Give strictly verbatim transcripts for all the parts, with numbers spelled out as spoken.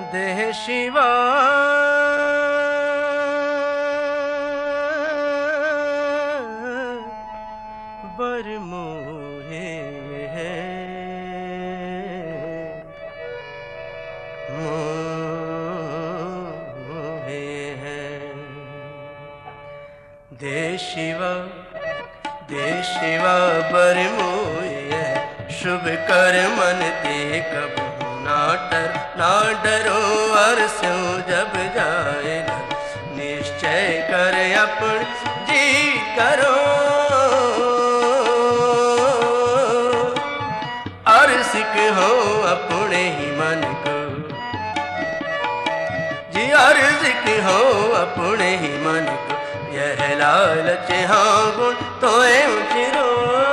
देह शिवा बर मोहे है मोहे है। देह शिवा देह शिवा बर मोहे है। शुभ कर मन ते कब ना डर ना डरो और स्यों जब जाए निश्चय कर अपन जी करो और सिख हो अपने ही मन को जी और सिख हो अपने ही मन को। यह लालच हाँ गुण तो चिरो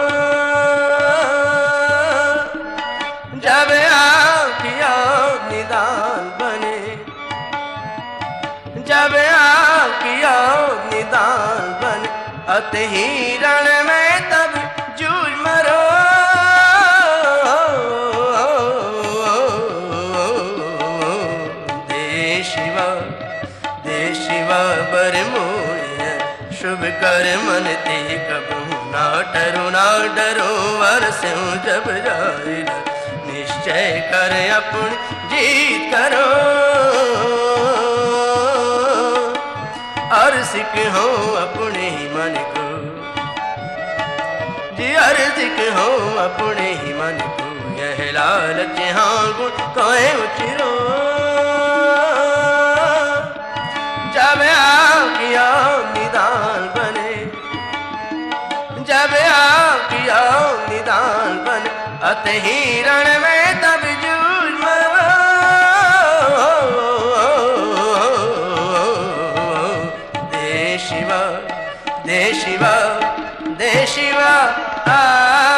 जब आखिया निदान बने जब आखिया निदान बने अति ही रण में तब जूझ मरो। देह शिवा देह शिवा बर मोहे शुभ कर मन ते कबू ना डरो ना डरो वर स्यों जब जाए निश्चय कर अपन जीत करो और सिख हो अपने ही मन को जी और सिख हो अपने ही मन को। यह लालच हाँ गुण कोई उचिरो जब आखिया निदान बने जब आखिया निदान बने अत ही रण में तब जूझ मरो। देह शिवा देह शिवा देह शिवा आ